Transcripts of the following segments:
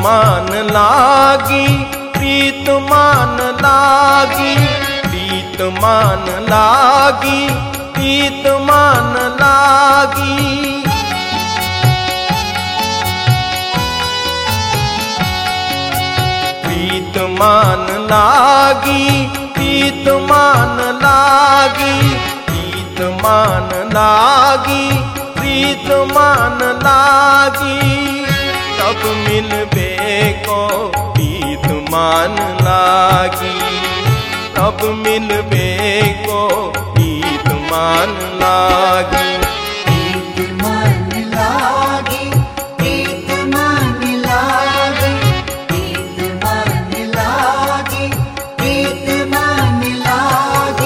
मान लागी, प्रीत मान लागी, प्रीत मान लागी, प्रीत मान लागी। प्रीत मान लागी, प्रीत मान लागी, प्रीत मान लागी, प्रीत मान लागी। तब मिलबे को प्रीत मान लागी, तब मिलबे को प्रीत मान लागी। प्रीत मान लागी, प्रीत मान लागी, प्रीत मान लागी, प्रीत मान लागी।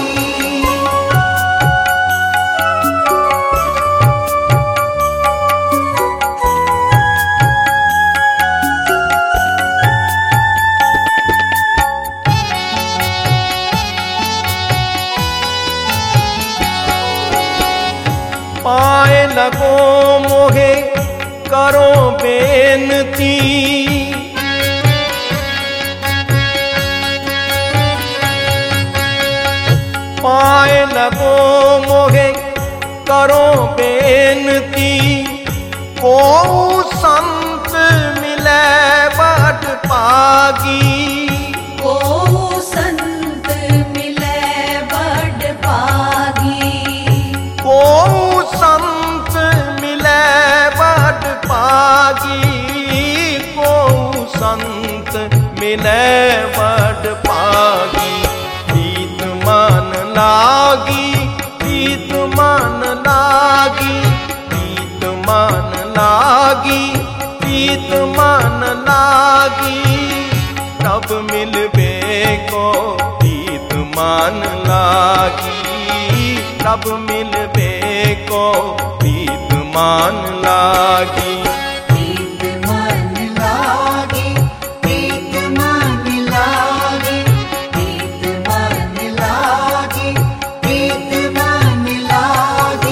पाए लगो मोहे करो बेनती, पाए लगो मोहे करो बेनती। को संत मिले बट पागी, को संत मिले बड़ पागी, को संत मिले बड़ पागी, को संत मिले बड़ पागी। प्रीत मान लागी, प्रीत मान लागी, प्रीत मान लागी, प्रीत मान लागी। तब मिलबे को प्रीत मान लागी, तब मिलबे को प्रीत मान लागी। प्रीत मान लागी, प्रीत मान लागी, प्रीत मान लागी, प्रीत मान लागी।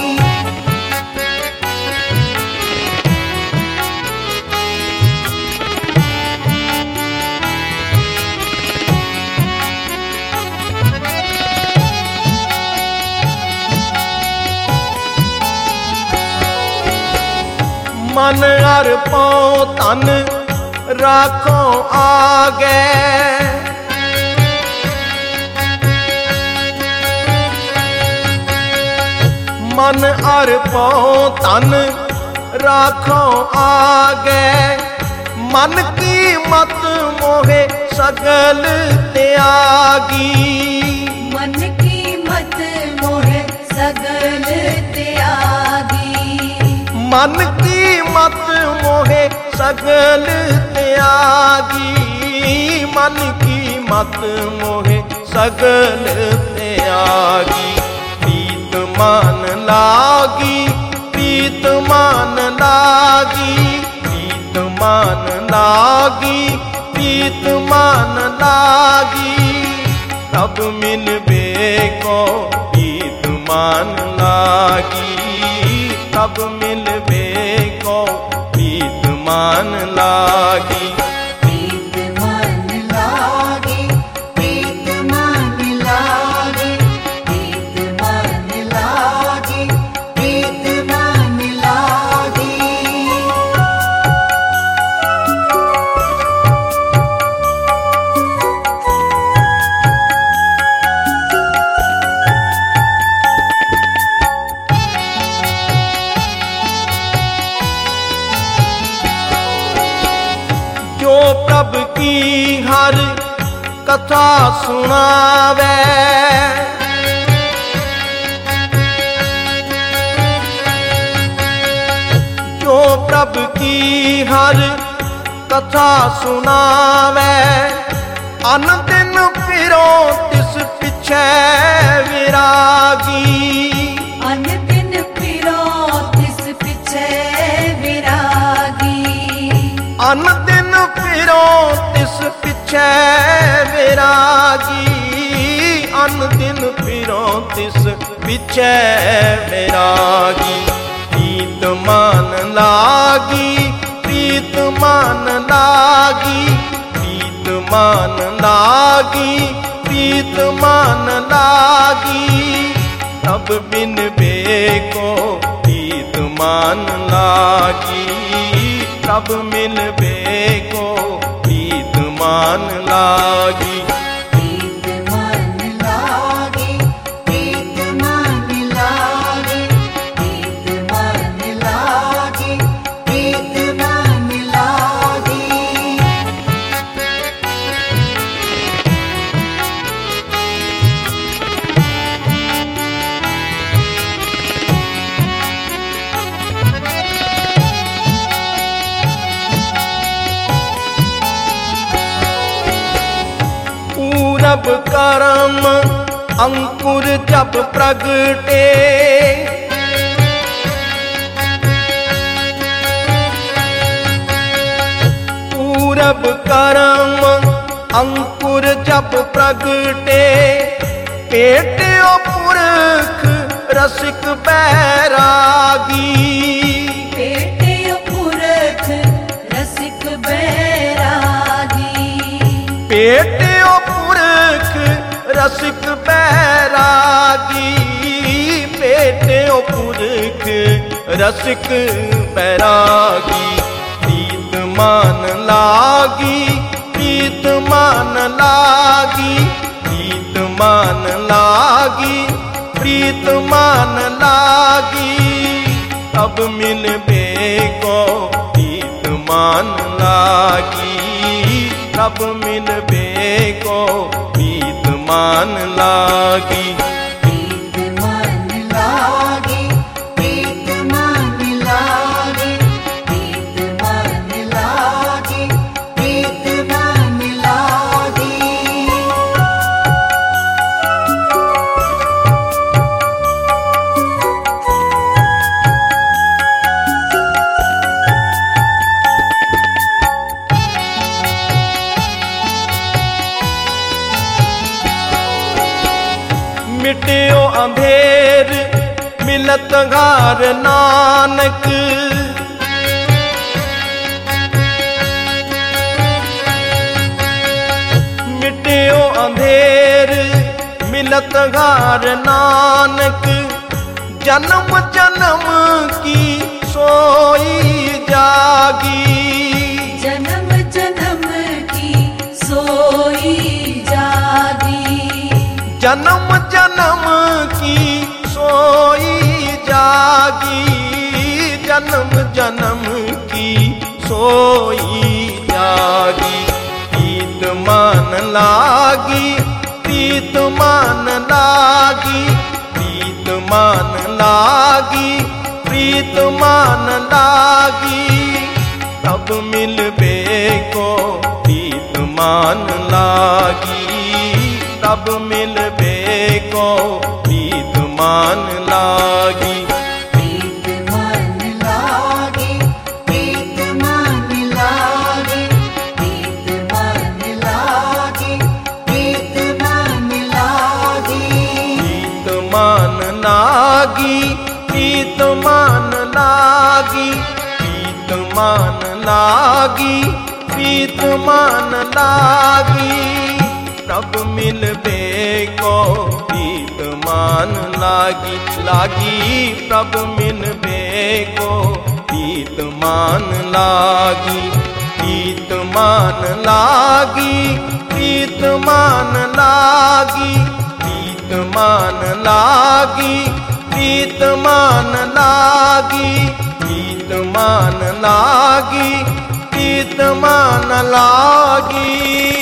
मन अर्पो तन राखो आगे, मन अर्पो तन राखो आगे। मन की मत मोहे सगल त्यागी, मन की मत मोहे सगल त्यागी, मन की मत मोहे सगल त्यागी, मन की मत मोहे सगल त्यागी। प्रीत मान लागी, प्रीत मान लागी, प्रीत मान लागी, प्रीत मान लागी। तब मिलबे को प्रीत मान लागी, तब मिलबे को प्रीत मान लागी। प्रीत मान लागी, प्रीत मान लागी, प्रीत मान लागी, प्रीत मान लागी। जो प्रभ की हर कथा सुनावे, जो प्रभ की हर कथा सुनावे। अन दिन फिरो तिस पिछे विरागी, अन दिन फिरो तिस पिछे विरागी, अन दिन फिरो तिस पिछे विरागी, अन दिन फिरो तिस पिछे विरागी। प्रीत मान लागी, प्रीत मान मान लागी, प्रीत मान लागी, प्रीत मान लागी। तब बिन बेको प्रीत मान लागी, तब मिल बेको प्रीत मान लागी। प्रीत मान लागी, प्रीत मान लागी, प्रीत मान लागी, प्रीत मान लागी। पूरब करम अंकुर जब प्रगटे, पूरब करम अंकुर जब प्रगटे। पेट्यो पुरख रसिक बैरागी, पेट्यो पुरख रसिक बैरागी। पेट्यो पुरख रसिक बैरागी, पेट्यो पुरख रसिक बैरागी। प्रीत मान लागी, प्रीत मान लागी, प्रीत मान लागी, प्रीत मान लागी। तब मिल बेको प्रीत मान लागी, तब मिल बेको प्रीत मान लागी। प्रीत मान लागी, प्रीत मान लागी, प्रीत मान लागी, प्रीत मान लागी। मिट्यो अंधेर मिलत घार नानक, मिट्यो अंधेर मिलत घार नानक। जन्म जन्म की सोई जागी, जन्म जन्म की सोई जागी। जन्म जन्म की सोई जागी, जन्म जन्म की सोई जागी। प्रीत मान लागी, प्रीत मान लागी, प्रीत मान लागी, प्रीत मान लागी। तब मिल बेको प्रीत मान लागी, तब मिल बेको प्रीत मान लागी। प्रीत मान लागी, प्रीत मान लागी, प्रीत मान लागी, प्रीत मान लागी। प्रीत मान लागी, प्रीत मान लागी, प्रीत मान लागी, प्रीत मान लागी। तब मिल बेको प्रीत मान लागी, लागी। तब मिल बेको प्रीत मान लागी, प्रीत मान लागी, प्रीत मान लागी, प्रीत मान लागी, प्रीत मान लागी, प्रीत मान लागी, प्रीत मान लागी।